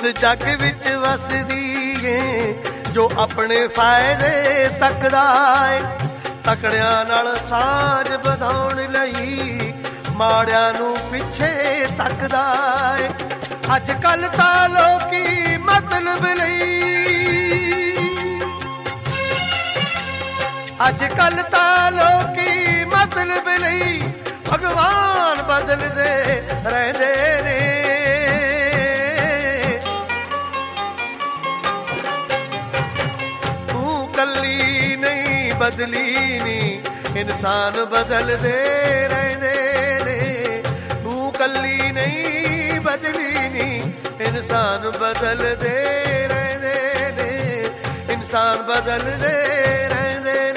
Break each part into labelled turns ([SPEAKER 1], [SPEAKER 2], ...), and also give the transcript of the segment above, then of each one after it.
[SPEAKER 1] जग विच वसदी है जो अपने फायदे तकदा है। तकड़ियां नाल साझ बधाउण लई माड़ियां नूं पिछे तकदा है। अज कल तां लोकी मतलब लई अज कल तां लोकी मतलब लई भगवान बदलदे रहिंदे ने। तू कल्ली नहीं बदली नी इंसान बदलदे रहिंदे ने। तू कल्ली नहीं बदली नी इंसान बदलदे रहिंदे ने। इंसान बदलदे रहिंदे ने।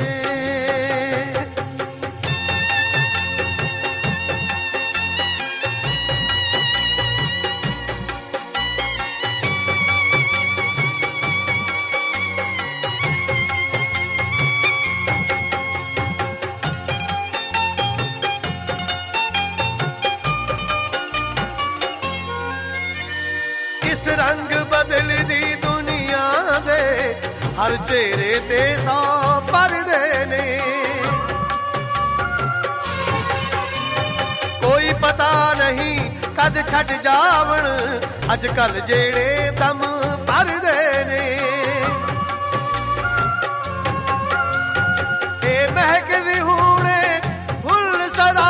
[SPEAKER 1] इस रंग बदलदी दुनिया दे हर चेहरे ते 100 पर्दे ने। कोई पता नहीं कद छट जावण अज कल जेड़े दम भरदे ने। ए महक विहूणे फुल सदा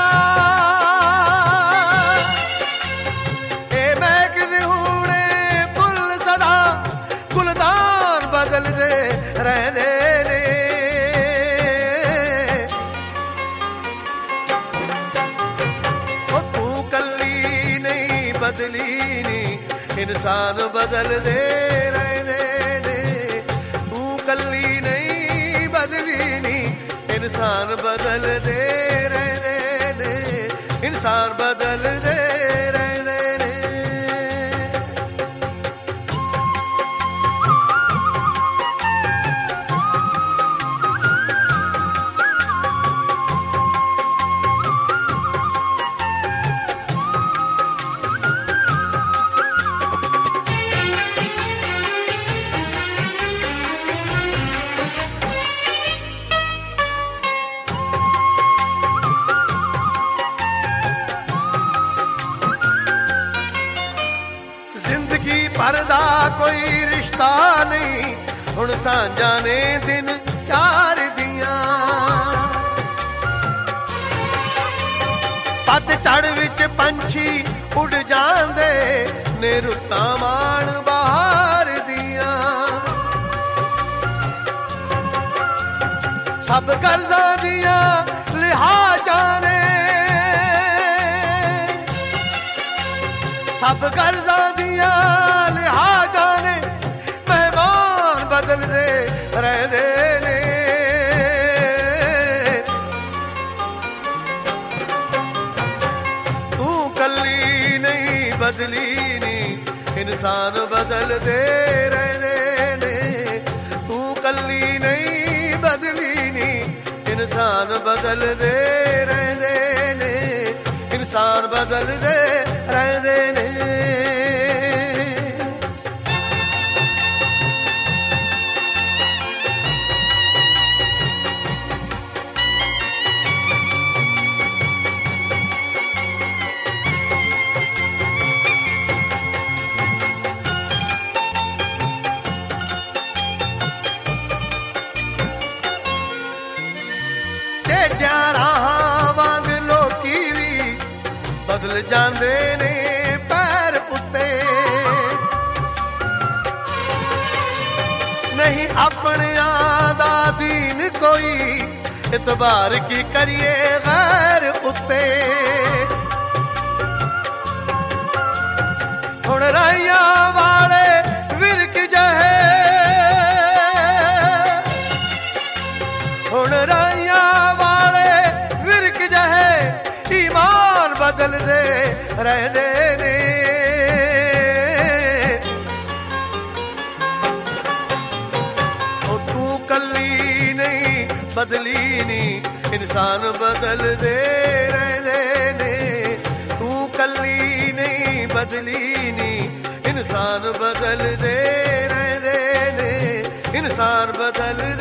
[SPEAKER 1] रहंदे ने। ओ तू कल्ली नहीं बदली नी इंसान बदलदे रहिंदे ने। तू कल्ली नहीं बदली नी इंसान बदलदे रहिंदे ने। इंसान बदलदे रहिंदे ने। जिंदगी भरदा कोई रिश्ता नहीं हुण सांझा ने दिन चार दियां। पत झड़ विच पंछी उड़ जांदे ने रुत्तां माण बहार दियां। सब गर्जां दियां लिहाजां ने सब गर्जां दियां लिहाजां ने। मेहमान बदलदे रहिंदे ने। तू कल्ली नहीं बदली नी इंसान बदलदे रहिंदे ने। तू कल्ली नहीं बदली नी इंसान बदलदे रहिंदे ने। इंसान बदलदे रहिंदे ने। टेढ़ियां राहां वांग लोकी भी बदल जांदे ने पैर उत्ते। नहीं अपनियां दा दीन कोई इतबार की करिए गैर उत्ते। हुण राइयां वाले विरक जहे हुण राइयां वाले विरक जहे ईमान बदलदे रहिंदे ने। ओ तू कल्ली नहीं बदली नी इंसान बदलदे रहिंदे ने। तू कल्ली नहीं बदली नी ਇਨਸਾਨ ਬਦਲਦੇ ਰਹਿੰਦੇ ਨੇ, ਇਨਸਾਨ ਬਦਲਦੇ